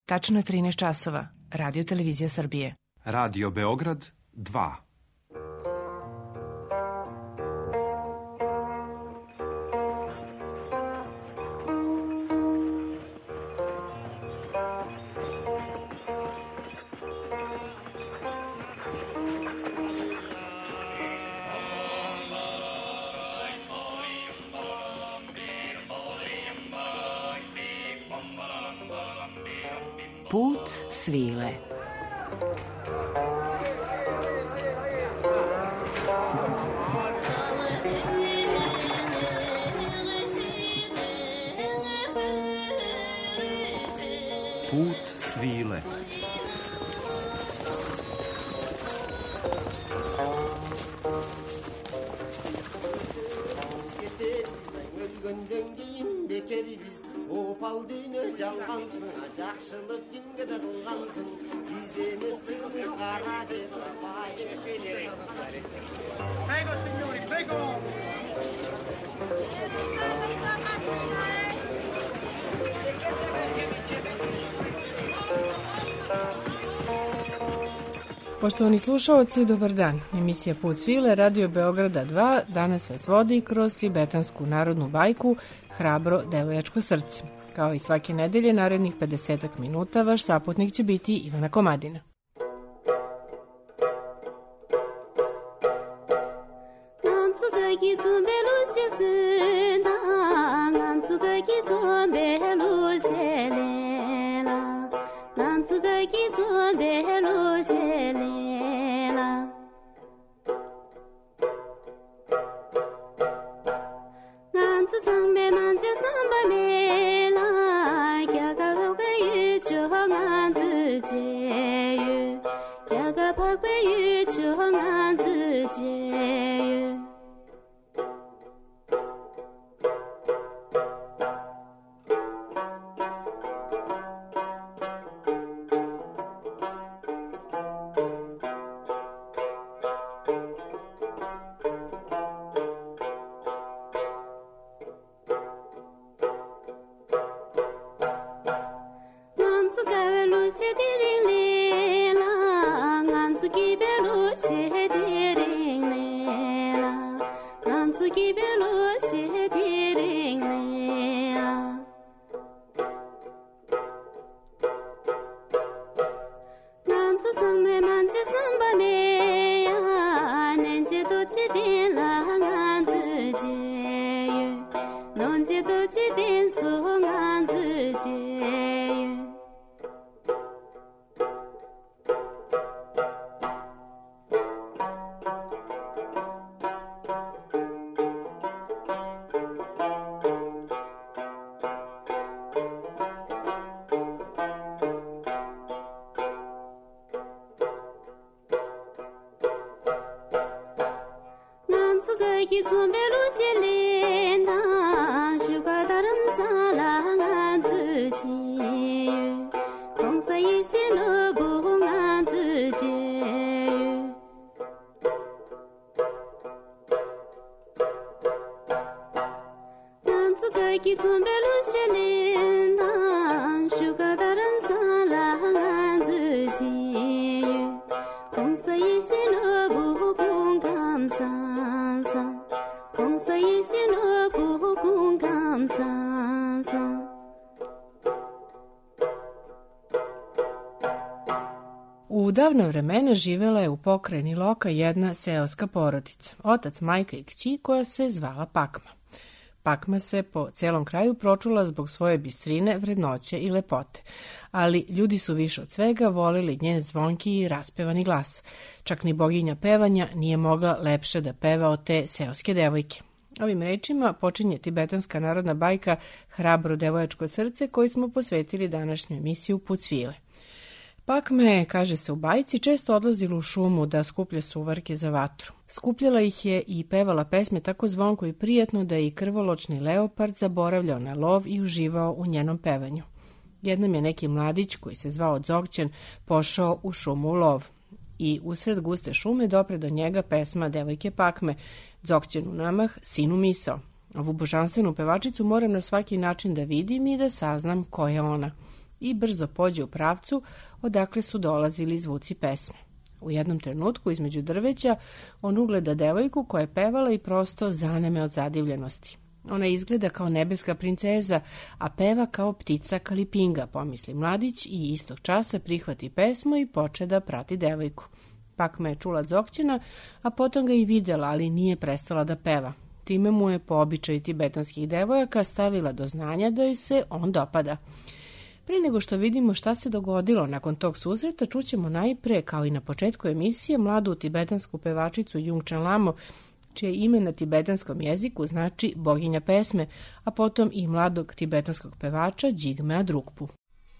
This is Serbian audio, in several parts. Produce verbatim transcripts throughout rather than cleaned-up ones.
Tačno je trinaest časova. Radio Televizija Srbije. Radio Beograd dva. Put svile. Put svile. Opal düğünü жалғансың, жақшылық кімге де қылғансың, біз емес жылы қара жер Prego, signori, prego! Poštovani slušaoci, dobar dan. Emisija Put svile, Radio Beograda dva, danas vas vodi kroz tibetansku narodnu bajku Hrabro devojačko srce. Kao i svake nedelje, narednih pedesetak minuta, vaš saputnik će biti Ivana Komadina. U davna vremena živela je u pokrajini Loka jedna seoska porodica, otac, majka i kći koja se zvala Pakma. Pakma se po celom kraju pročula zbog svoje bistrine, vrednoće i lepote, ali ljudi su više od svega volili njen zvonki i raspevani glas. Čak ni boginja pevanja nije mogla lepše da peva od te seoske devojke. Ovim rečima počinje tibetanska narodna bajka Hrabro devojačko srce koju smo posvetili današnju emisiju Put svile. Pakma je, kaže se u bajci, često odlazila u šumu da skuplja suvarke za vatru. Skupljala ih je i pevala pesme tako zvonko i prijetno da je i krvoločni leopard zaboravljao na lov i uživao u njenom pevanju. Jednom je neki mladić koji se zvao Dzogćen pošao u šumu u lov. I usred guste šume dopre do njega pesma devojke Pakme, Dzogćenu namah, sinu misao. Ovu božanstvenu pevačicu moram na svaki način da vidim i da saznam ko je ona. i brzo pođe u pravcu odakle su dolazili zvuci pesme. U jednom trenutku između drveća on ugleda devojku koja je pevala i prosto zaneme od zadivljenosti. Ona izgleda kao nebeska princeza, a peva kao ptica kalipinga, pomisli mladić i istog časa prihvati pesmu i poče da prati devojku. Pakma je čula zokćena, a potom ga i videla, ali nije prestala da peva. Time mu je po običaju tibetanskih devojaka stavila do znanja da joj se on dopada. Prije nego što vidimo šta se dogodilo nakon tog susreta, čućemo najpre, kao i na početku emisije, mladu tibetansku pevačicu Jungčan Lamo, čije ime na tibetanskom jeziku znači boginja pesme, a potom i mladog tibetanskog pevača Jigmea Drukpu.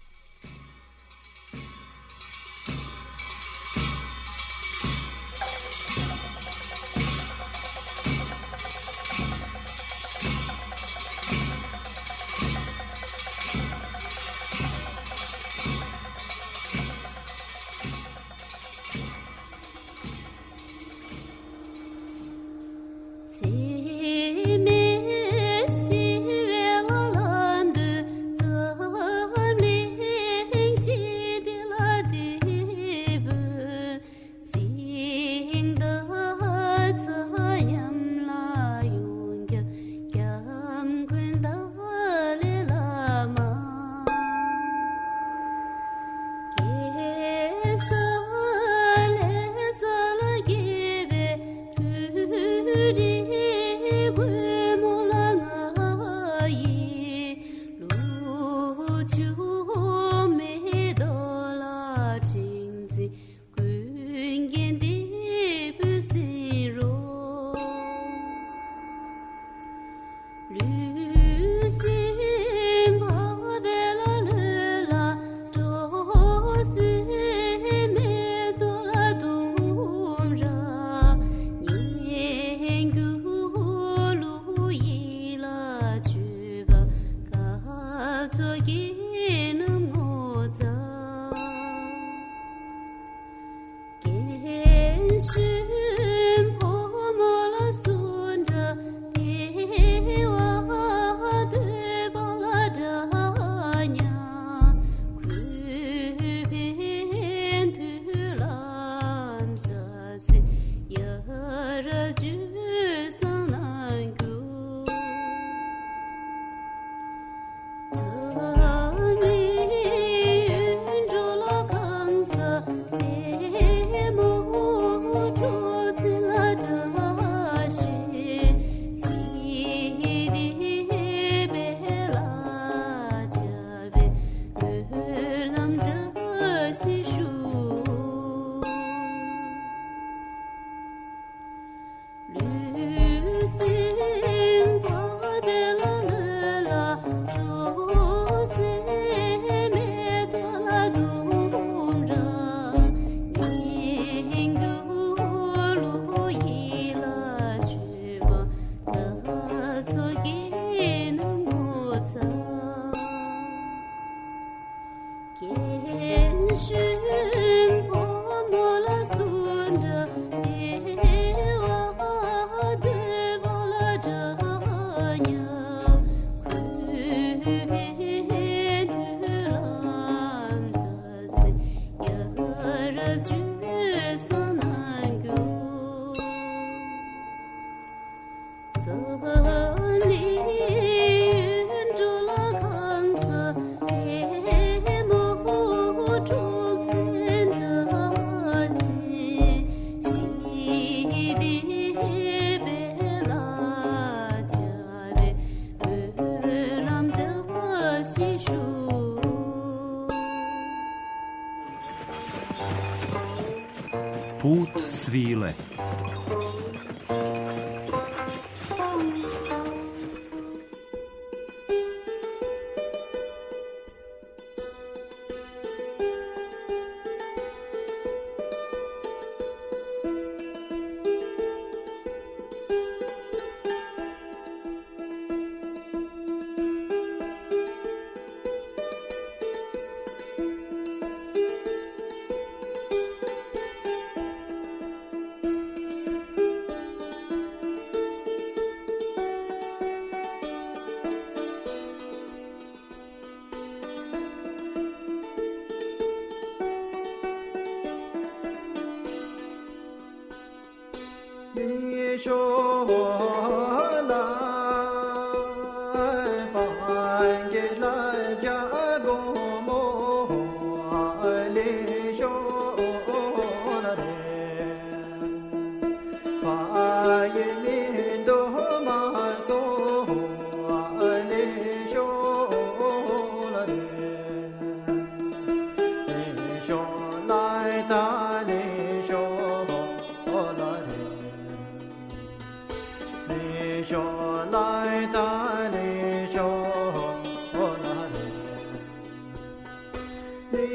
Put svile.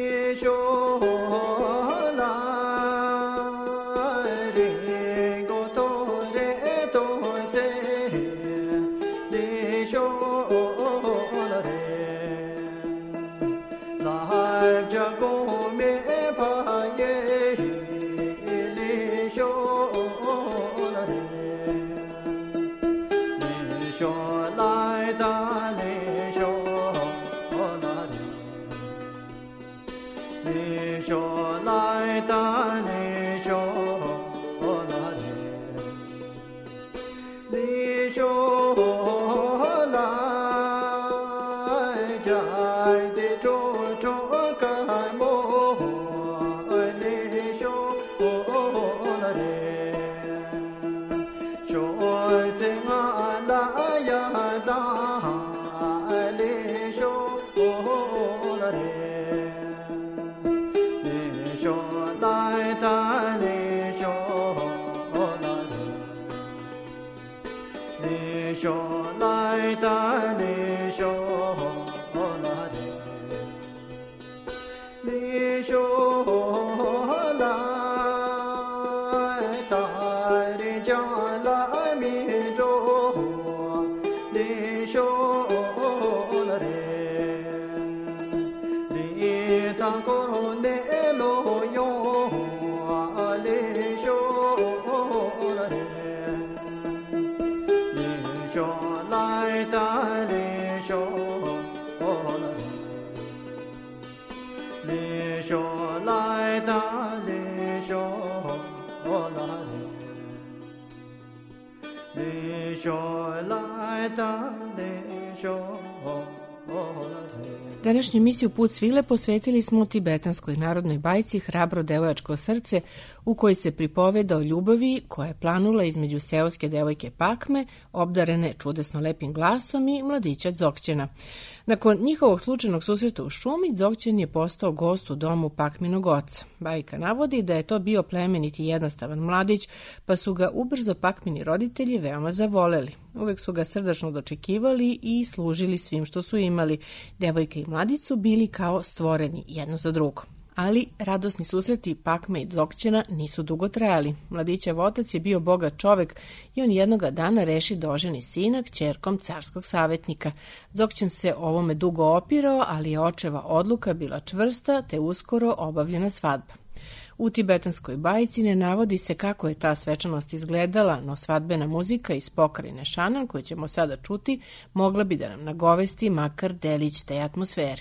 Današnju emisiju Put svile posvetili smo tibetanskoj narodnoj bajci Hrabro devojačko srce, u kojoj se pripoveda o ljubavi koja je planula između seoske devojke Pakme, obdarene čudesno lepim glasom, i mladića Dzogćena. Nakon njihovog slučajnog susreta u šumi, Dzogćen je postao gost u domu Pakminog oca. Bajka navodi da je to bio plemenit i jednostavan mladić, pa su ga ubrzo Pakmini roditelji veoma zavoleli. Uvek su ga srdačno dočekivali i služili svim što su imali. Devojka i mladić su bili kao stvoreni jedno za drugo. Ali radosni susreti Pakme i Dzogćena nisu dugo trajali. Mladićev otac je bio bogat čovek i on jednoga dana reši da oženi sina kćerkom carskog savjetnika. Dzogćen se ovome dugo opirao, ali je očeva odluka bila čvrsta, te uskoro obavljena svadba. U tibetanskoj bajci ne navodi se kako je ta svečanost izgledala, no svadbena muzika iz pokrajine Šanan, koju ćemo sada čuti, mogla bi da nam nagovesti makar delić te atmosfere.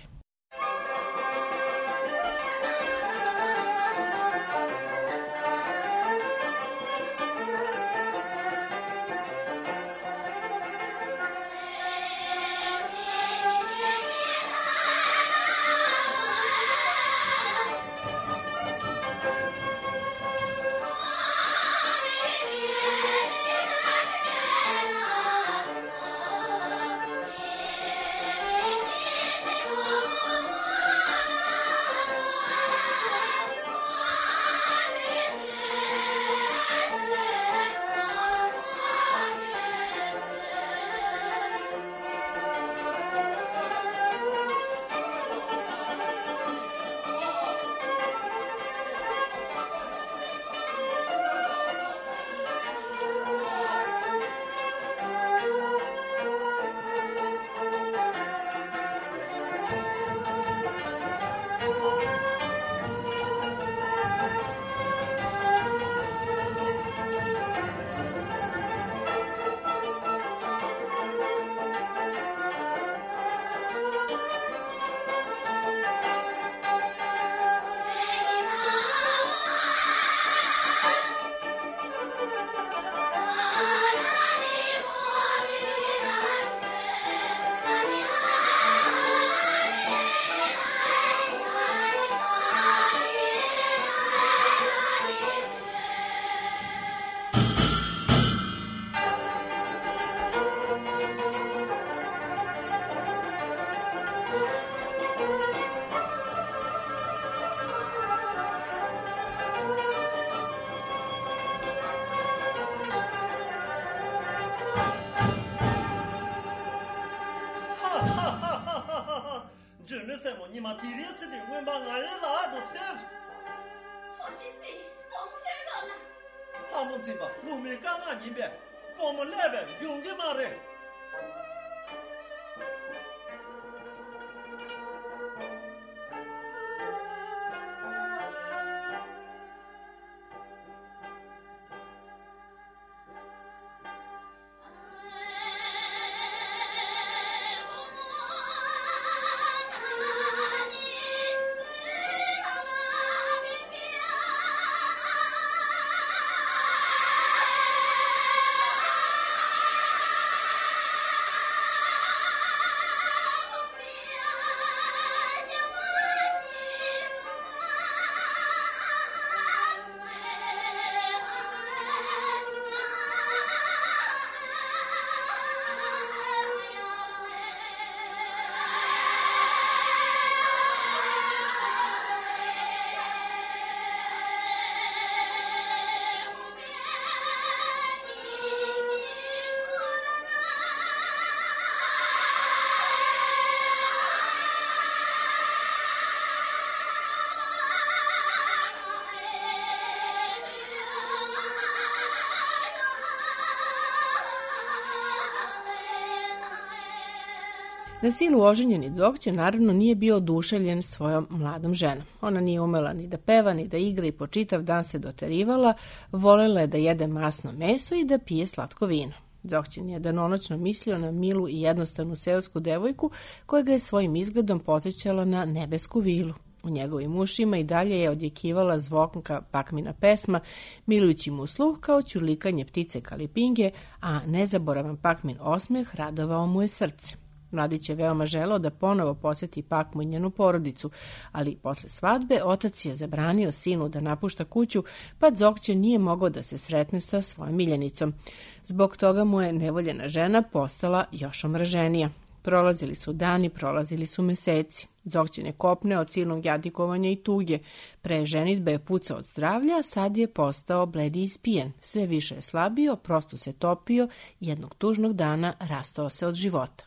Oh 去死，我们来了呢。 他们这把农民干嘛你别，把我们那边用的嘛的。 Na silu oženjeni Dzogće naravno nije bio oduševljen svojom mladom ženom. Ona nije umela ni da peva, ni da igra i po čitav dan se doterivala, volela je da jede masno meso i da pije slatko vino. Dzogćin je danonoćno mislio na milu i jednostavnu seosku devojku koja ga je svojim izgledom podsjećala na nebesku vilu. U njegovim ušima i dalje je odjekivala zvonka Pakmina pesma, milujući mu sluh kao ćurlikanje ptice kalipinge, a nezaboravan Pakmin osmeh radovao mu je srce. Mladić je veoma želeo da ponovo posjeti Pakmu i njenu porodicu, ali posle svadbe otac je zabranio sinu da napušta kuću, pa Dzogće nije mogao da se sretne sa svojom miljenicom. Zbog toga mu je nevoljena žena postala još omraženija. Prolazili su dani, prolazili su meseci. Dzogćin je kopneo od silnog jadikovanja i tuge. Pre ženitbe je pucao od zdravlja, a sad je postao bledi i ispijen. Sve više je slabio, prosto se topio, jednog tužnog dana rastao se od života.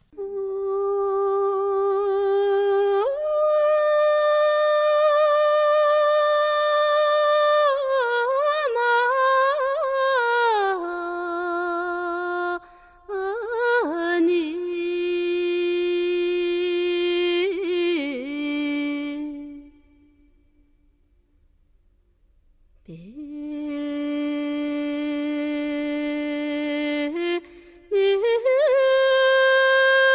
Yeah.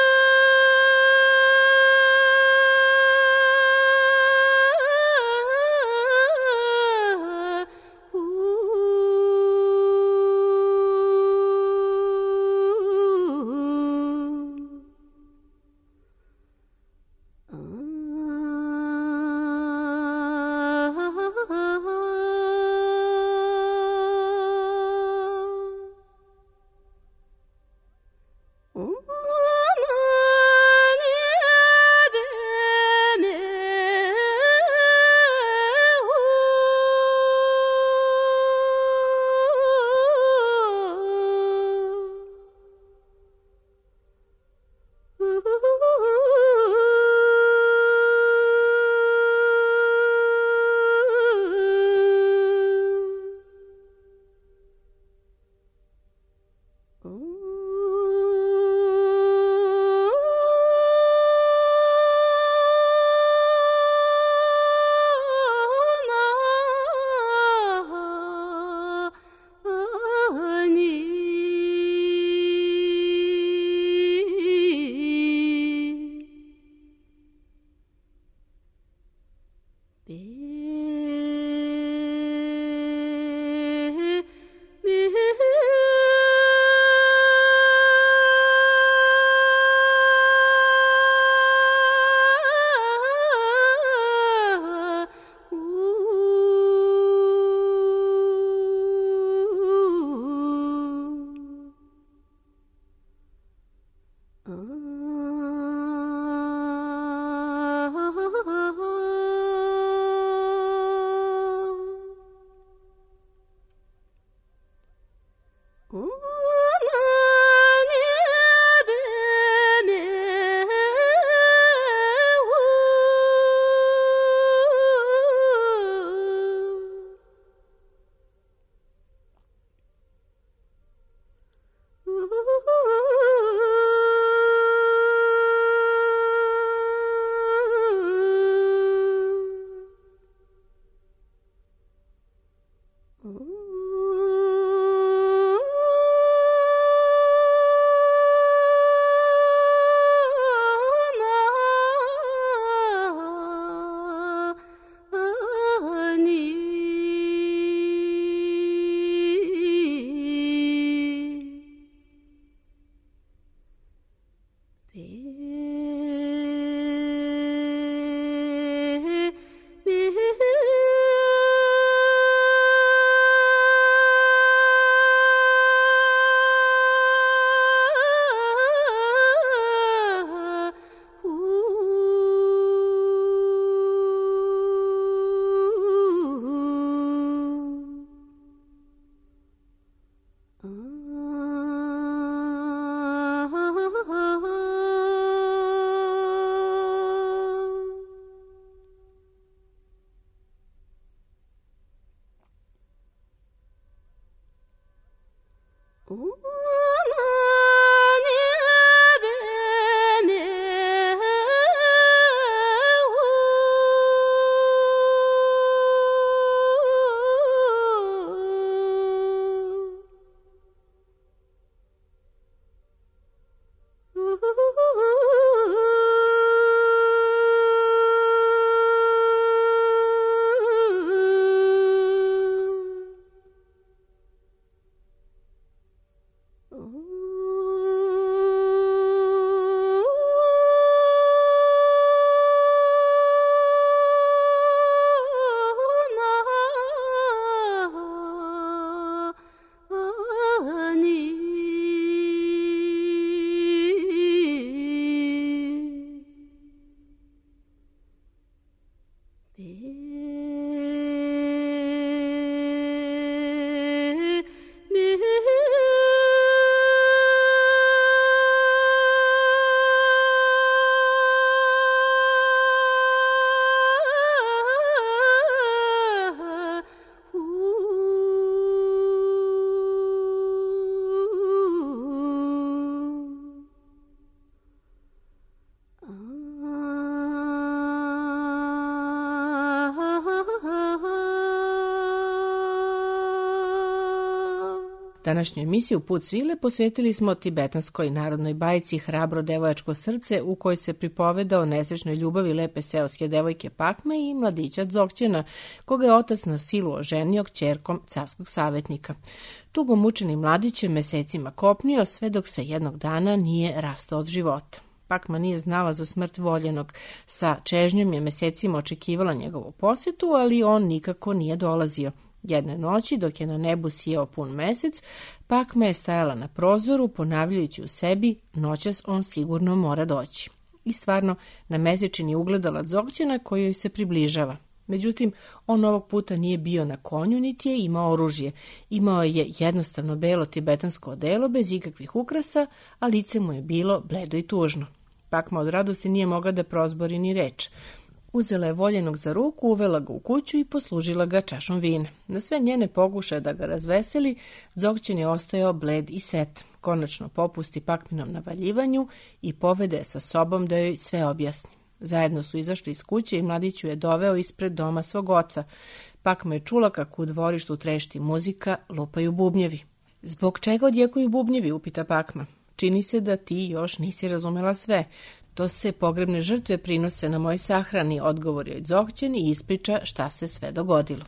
Današnju emisiju Put svile posvetili smo tibetanskoj narodnoj bajci Hrabro devojačko srce, u kojoj se pripoveda o nesrećnoj ljubavi lepe seoske devojke Pakme i mladića Dzogćena, koga je otac na silu oženio kćerkom carskog savjetnika. Tugo mučeni mladić je mesecima kopnio, sve dok se jednog dana nije rastao od života. Pakma nije znala za smrt voljenog. Sa čežnjom je mesecima očekivala njegovu posjetu, ali on nikako nije dolazio. Jedne noći, dok je na nebu sijao pun mesec, Pakma je stajala na prozoru, ponavljajući u sebi, noćas on sigurno mora doći. I stvarno, na mesečini ugledala Dzogćena koji joj se približava. Međutim, on ovog puta nije bio na konju, niti je imao oružje. Imao je jednostavno belo tibetansko odelo, bez ikakvih ukrasa, a lice mu je bilo bledo i tužno. Pakma od radosti nije mogla da prozbori ni reč. Uzela je voljenog za ruku, uvela ga u kuću i poslužila ga čašom vina. Na sve njene pokušaje da ga razveseli, Dzogćen je ostajao bled i set. Konačno popusti Pakminom navaljivanju i povede je sa sobom da joj sve objasni. Zajedno su izašli iz kuće i mladiću je doveo ispred doma svog oca. Pakma je čula kako u dvorištu trešti muzika, lupaju bubnjevi. Zbog čega odjekuju bubnjevi, upita Pakma. Čini se da ti još nisi razumela sve. To se pogrebne žrtve prinose na moj sahrani, odgovori joj Dzogćen i ispriča šta se sve dogodilo.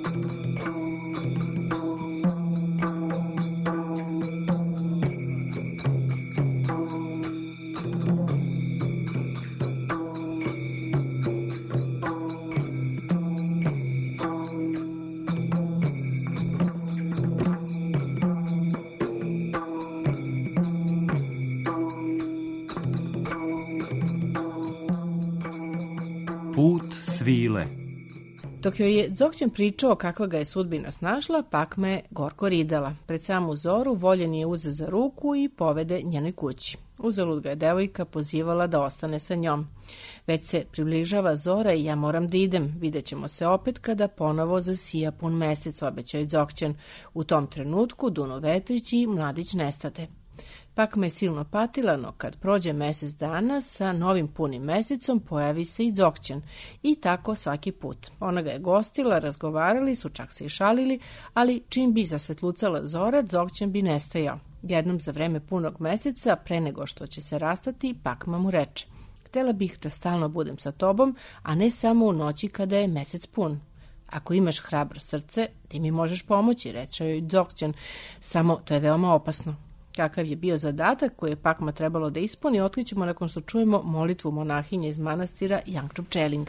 Put svile. Dok joj je Dzogćen pričao kakva ga je sudbina snašla, Pakma je gorko ridala. Pred samu zoru voljen je uze za ruku i povede njenoj kući. Uzalud ga je devojka pozivala da ostane sa njom. Već se približava zora i ja moram da idem. Vidjet ćemo se opet kada ponovo zasija pun mesec, obećao je Dzogćen. U tom trenutku duno vetrić i mladić nestade. Pakma je silno patila, no kad prođe mesec dana, sa novim punim mesecom pojavi se i Dzogćen. I tako svaki put. Ona ga je gostila, razgovarali su, čak se i šalili, ali čim bi zasvetlucala zora, Dzogćen bi nestajao. Jednom za vreme punog meseca, pre nego što će se rastati, Pakma mu reče: htela bih da stalno budem sa tobom, a ne samo u noći kada je mesec pun. Ako imaš hrabro srce, ti mi možeš pomoći, reče joj Dzogćen, samo to je veoma opasno. Kakav je bio zadatak koji je Pakma trebalo da ispuni, otkrićemo nakon što čujemo molitvu monahinje iz manastira Jangču Pčeling.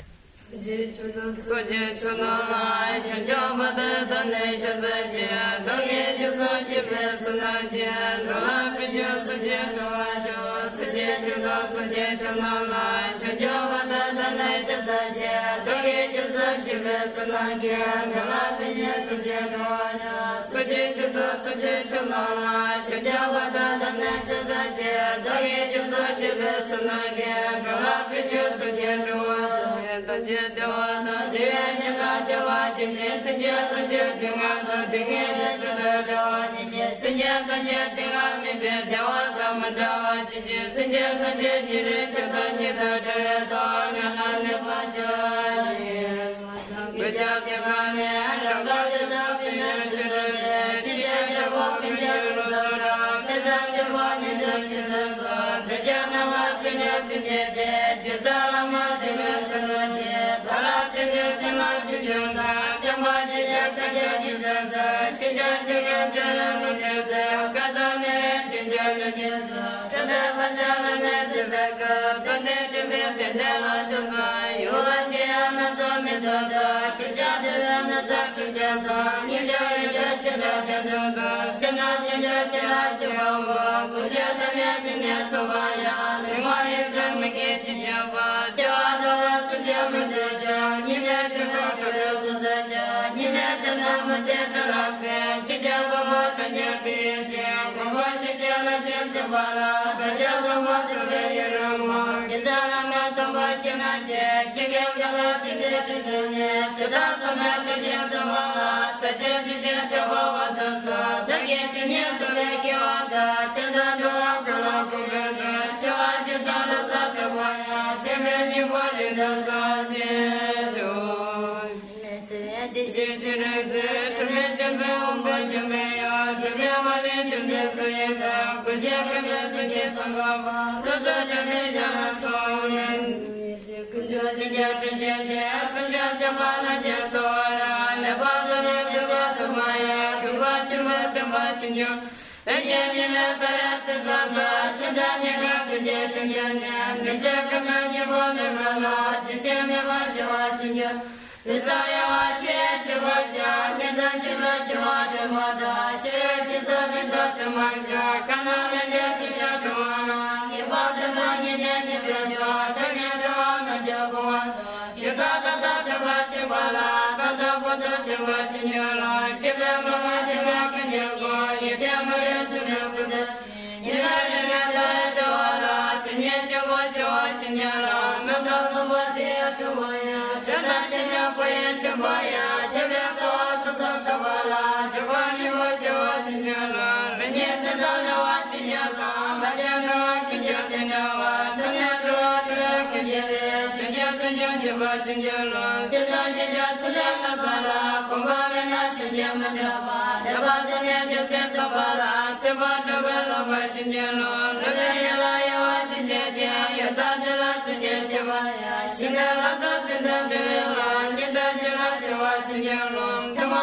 Come on.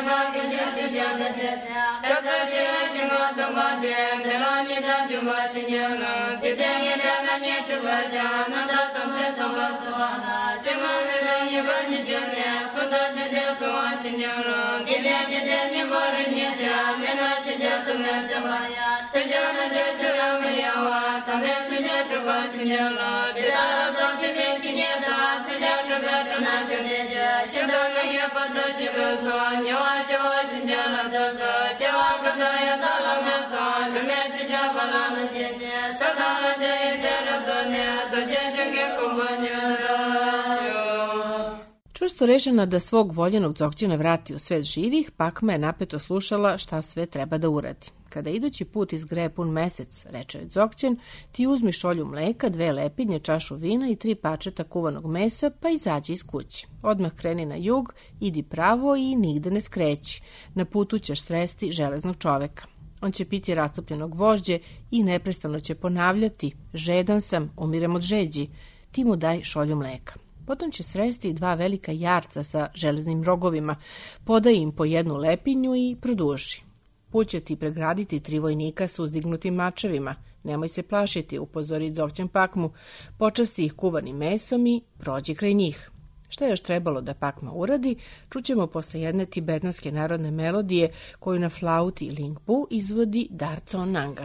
Čvrsto rešena da svog voljenog Dzogđena vrati u svet živih, Pakma je napeto slušala šta sve treba da uradi. Kada idući put izgreje pun mesec, reče je Dzogđen, ti uzmi šolju mleka, dve lepinje, čašu vina i tri pačeta kuvanog mesa, pa izađi iz kući. Odmah kreni na jug, idi pravo i nigde ne skreći. Na putu ćeš sresti železnog čoveka. On će piti rastopljenog vožđe i neprestano će ponavljati: žedan sam, umirem od žeđi. Ti mu daj šolju mleka. Potom će sresti dva velika jarca sa železnim rogovima, podaj im po jednu lepinju i produži. Put će ti pregraditi tri vojnika s uzdignutim mačevima. Nemoj se plašiti, upozori Dzogđen Pakmu, počasti ih kuvanim mesom i prođi kraj njih. Šta je još trebalo da Pakma uradi, čućemo posle jedne tibetanske narodne melodije koju na flauti Lingpu izvodi Darco Nanga.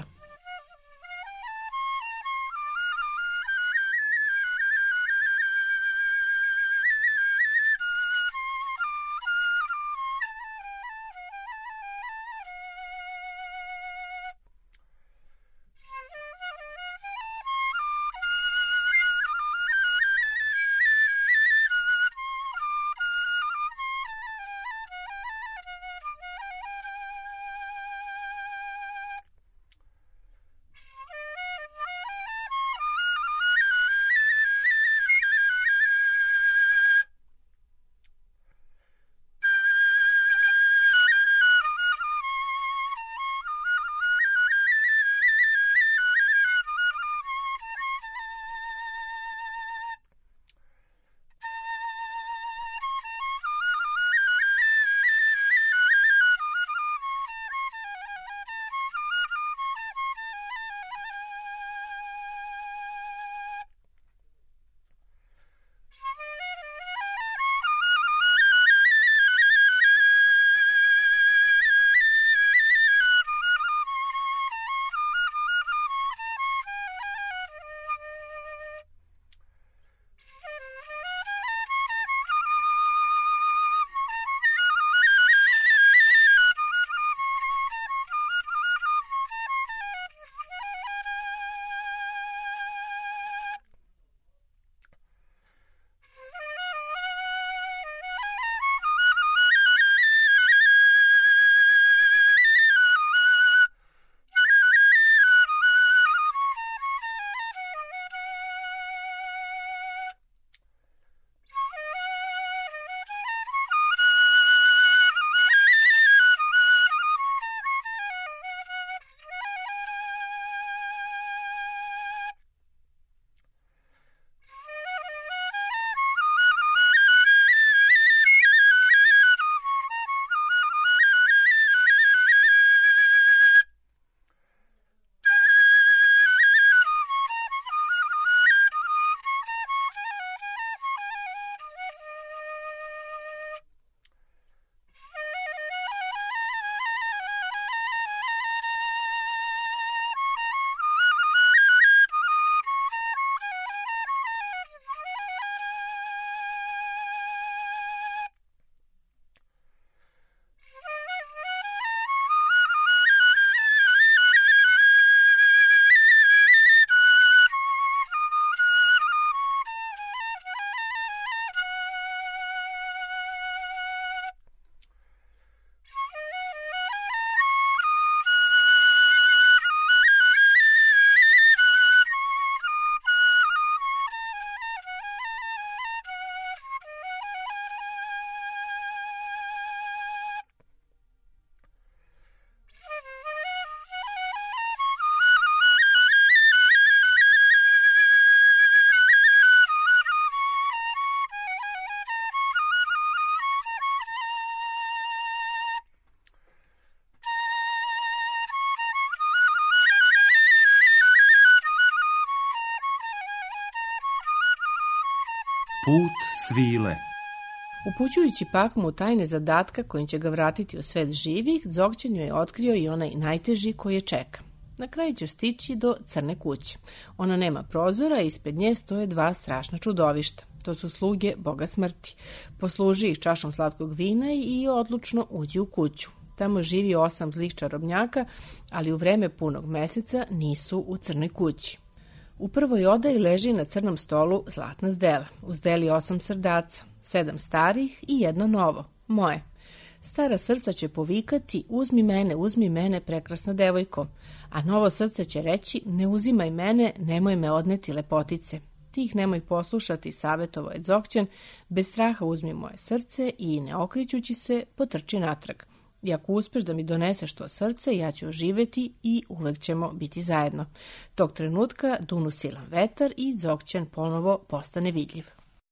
Put svile. Upućujući Pakmu u tajne zadatka kojim će ga vratiti u svet živih, Dzogchen joj je otkrio i onaj najteži koji je čeka. Na kraju će stići do crne kuće. Ona nema prozora i ispred nje stoje dva strašna čudovišta. To su sluge Boga smrti. Posluži ih čašom slatkog vina i odlučno uđi u kuću. Tamo živi osam zlih čarobnjaka, ali u vreme punog meseca nisu u crnoj kući. U prvoj odaji leži na crnom stolu zlatna zdela. U zdeli osam srdaca, sedam starih i jedno novo, moje. Stara srca će povikati, uzmi mene, uzmi mene, prekrasna devojko, a novo srce će reći, ne uzimaj mene, nemoj me odneti lepotice. Ti ih nemoj poslušati, savjetovo je Dzogchen, bez straha uzmi moje srce i ne okrećući se potrči natrag. I ako uspeš da mi doneseš to srce, ja ću oživeti i uvek ćemo biti zajedno. Tog trenutka dunu silan vetar i Dzogchen ponovo postane vidljiv.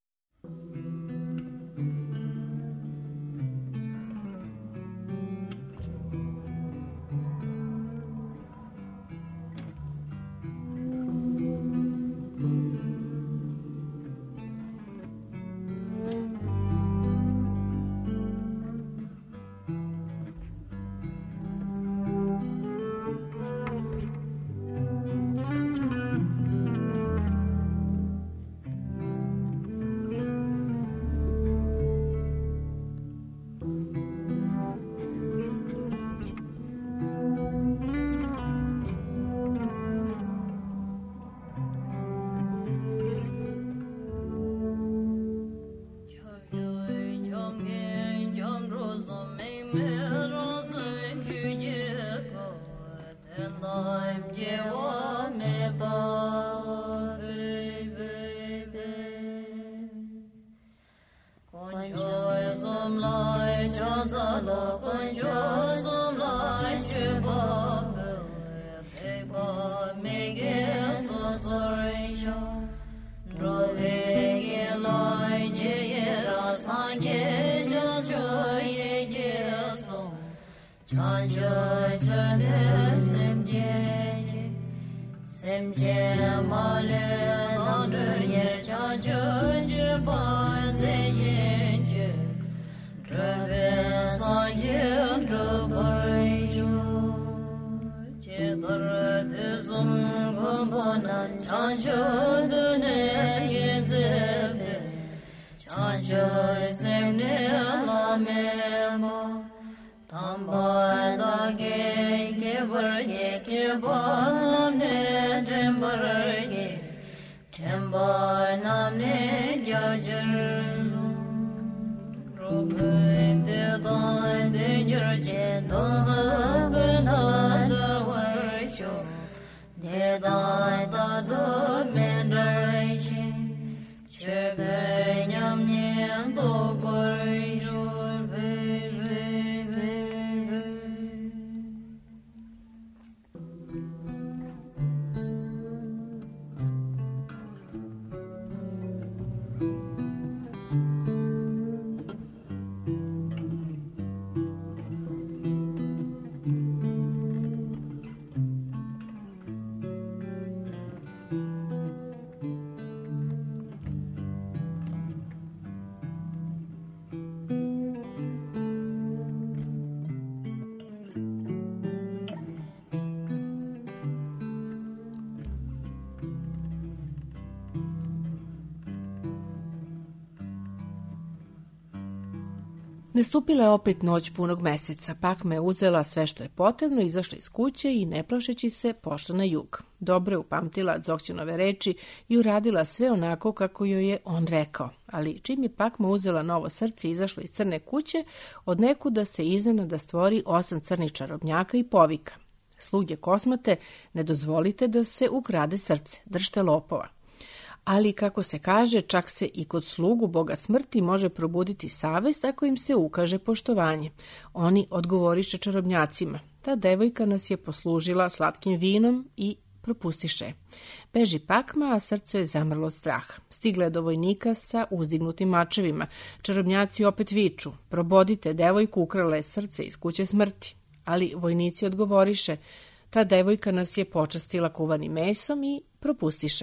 Nastupila je opet noć punog meseca. Pakma je uzela sve što je potrebno, izašla iz kuće i ne plašeći se pošla na jug. Dobro je upamtila Dzogchenove reči i uradila sve onako kako joj je on rekao. Ali čim je Pakma uzela novo srce i izašla iz crne kuće, od nekuda se iznenada stvori osam crnih čarobnjaka i povika. Sluge kosmate, ne dozvolite da se ukrade srce, držte lopova. Ali, kako se kaže, čak se i kod slugu Boga smrti može probuditi savest ako im se ukaže poštovanje. Oni odgovoriše čarobnjacima. Ta devojka nas je poslužila slatkim vinom i propustiše. Beži Pakma, a srce je zamrlo od straha. Stigla je do vojnika sa uzdignutim mačevima. Čarobnjaci opet viču. Probodite devojku, ukrala je srce iz kuće smrti. Ali vojnici odgovoriše. Ta devojka nas je počastila kuvanim mesom i propustiše.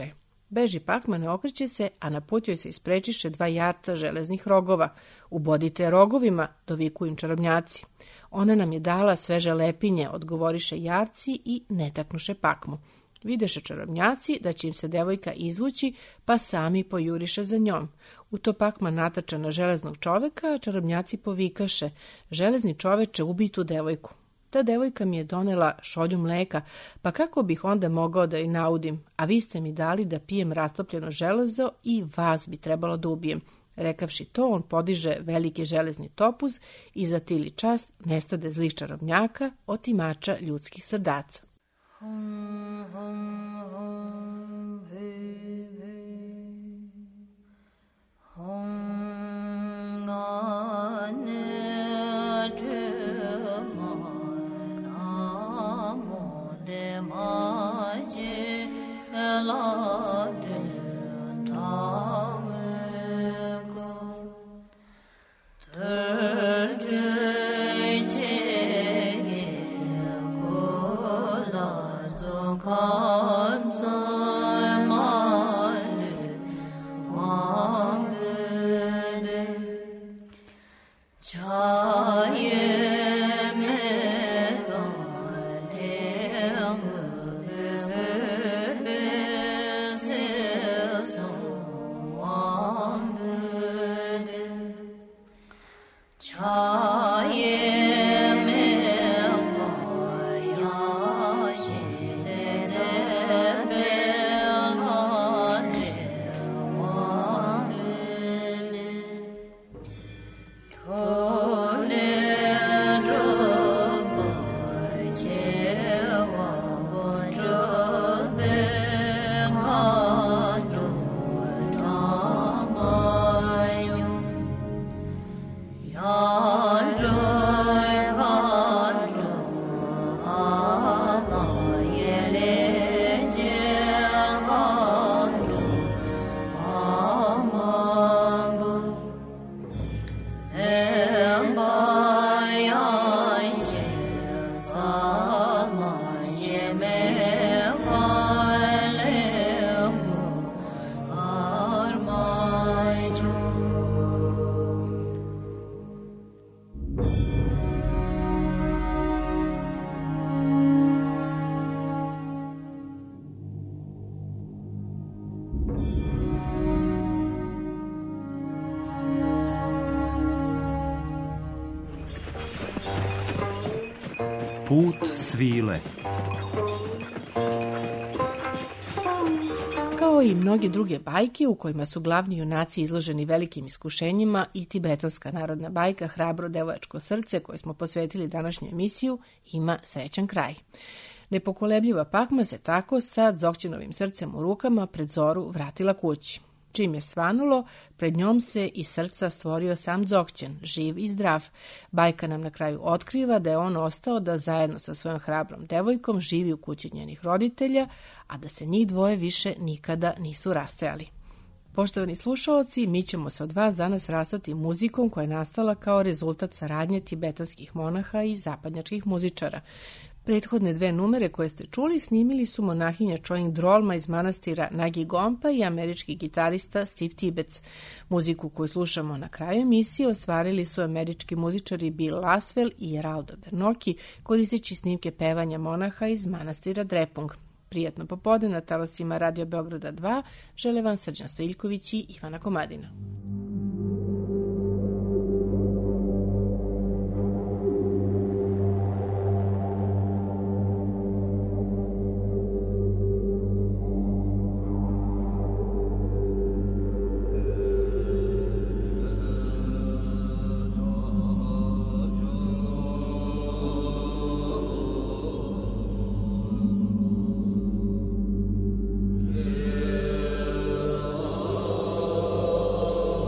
Beži Pakma, ne okreće se, a na put joj se isprečiše dva jarca železnih rogova. Ubodite rogovima, dovikuju im čarobnjaci. Ona nam je dala sveže lepinje, odgovoriše jarci i ne taknuše Pakmu. Videše čarobnjaci da će im se devojka izvući, pa sami pojuriše za njom. U to Pakma natača na železnog čoveka, a čarobnjaci povikaše: železni čoveče, ubij tu devojku. Ta devojka mi je donela šolju mleka, pa kako bih onda mogao da joj naudim, a vi ste mi dali da pijem rastopljeno železo i vas bi trebalo da ubijem. Rekavši to, on podiže veliki železni topuz i za tili čast nestade zlih čarobnjaka, otimača ljudskih srdaca. Hum, hum, hum, he, he. Hum, na, ne, te, ma, na, mo, de, ma, je, la, de, ta, me, go, te, te, te, ge, go, la, zo, ka, zo, ma, le, ma, le, de, cha, ye, me, ga, le, me, se, be, se, so, ma, le, de, cha, ye, me, ga, ya, shi, de, de, be, ha, de, ma, le, de, to, le, dro, ba, che, wa, bo, dro, be, ha, do, ta, ma, yo. Ya, dro, ka, dro, a, ma, ye, le, je, ka, dro, a, ma, bo. E, ba, ya, je, ta, ma, je, me, fa, le, go, ar, ma, jo. Put svile. Kao i mnoge druge bajke u kojima su glavni junaci izloženi velikim iskušenjima, i tibetanska narodna bajka Hrabro devojačko srce, koju smo posvetili današnju emisiju, ima srećan kraj. Nepokolebljiva Pakma se tako sa Dzogćenovim srcem u rukama pred zoru vratila kući. Čim je svanulo, pred njom se iz srca stvorio sam Dzogćen, živ i zdrav. Bajka nam na kraju otkriva da je on ostao da zajedno sa svojom hrabrom devojkom živi u kući njenih roditelja, a da se njih dvoje više nikada nisu rastajali. Poštovani slušaoci, mi ćemo se od vas danas rastati muzikom koja je nastala kao rezultat saradnje tibetanskih monaha i zapadnjačkih muzičara. Prethodne dve numere koje ste čuli snimili su monahinja Choing Drolma iz manastira Nagi Gompa i američki gitarista Steve Tibbets. Muziku koju slušamo na kraju emisije ostvarili su američki muzičari Bill Laswell i Geraldo Bernocchi, koristeći snimke pevanja monaha iz manastira Drepung. Prijatno popodne na talasima Radio Beograda dva žele vam Srđan Stojiljković i Ivana Komadina. Yeah.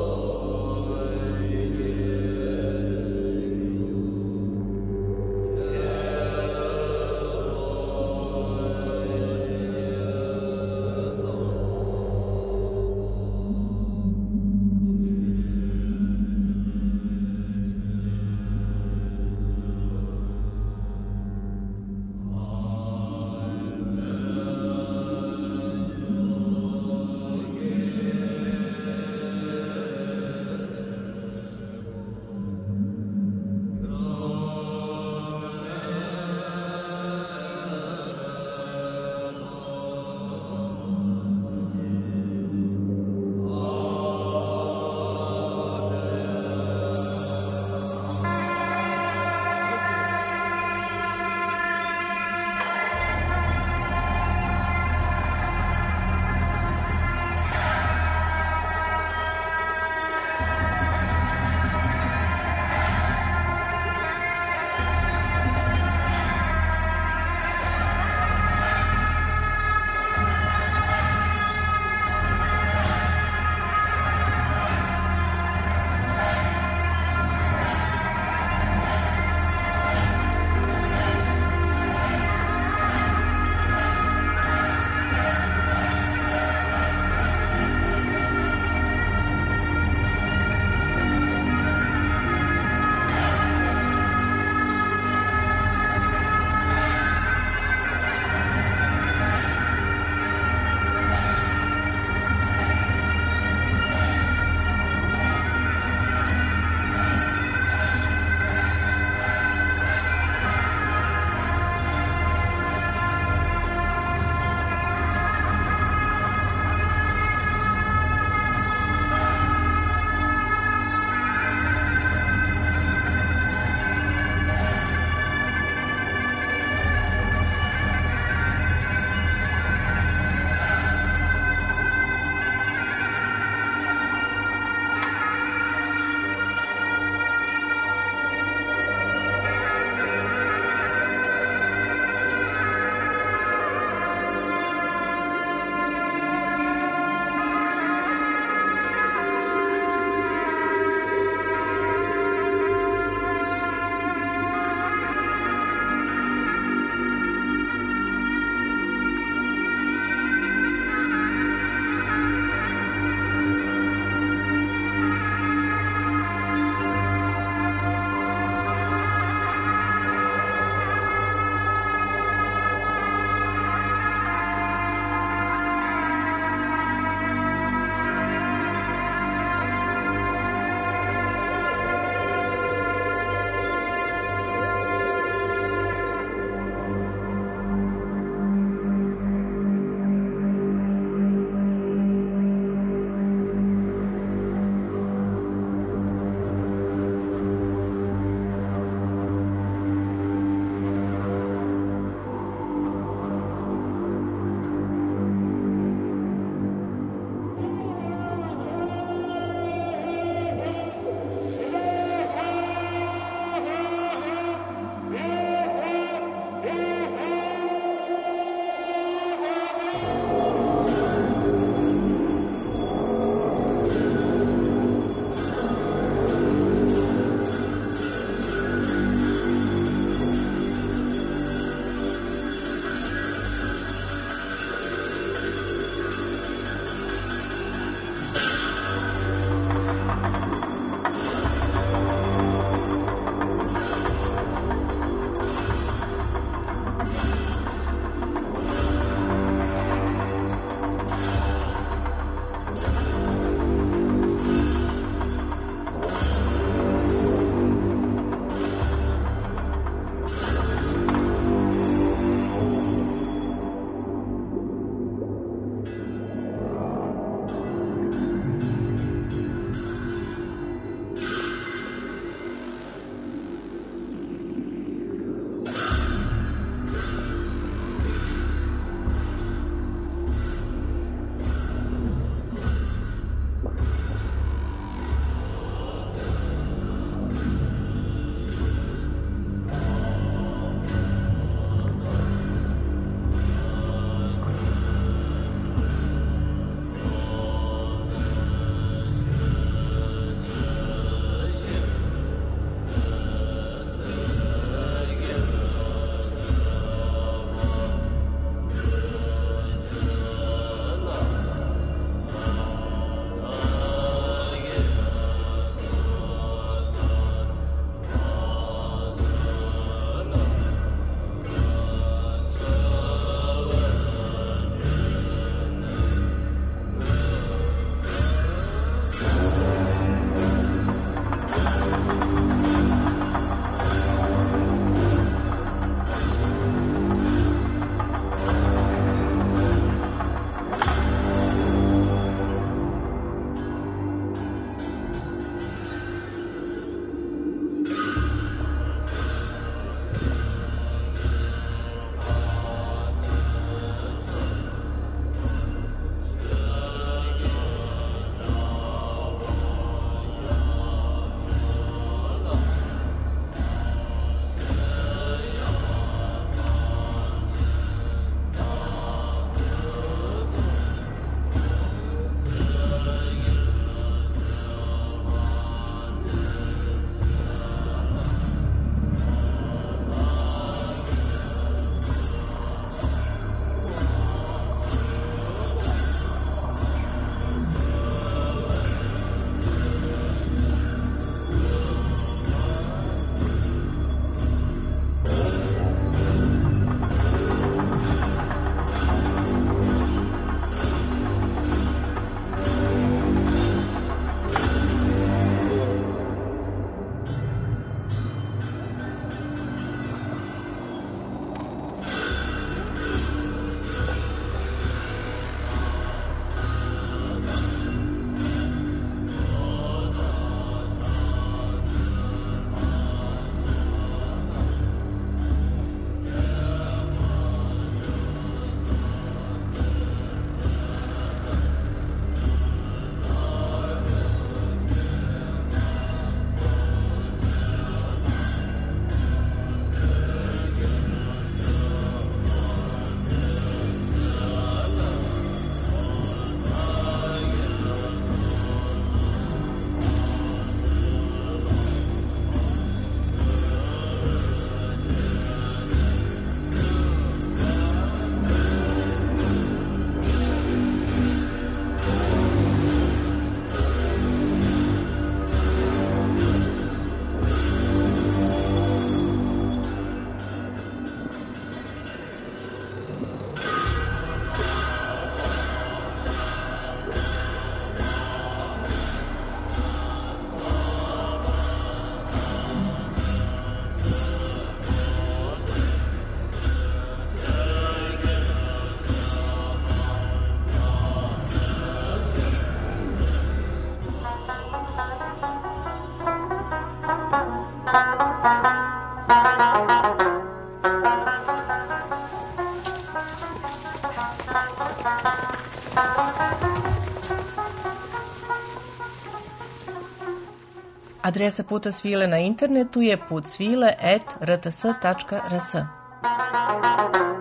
Adresa Puta svile na internetu je putsvile at r t s tačka r s.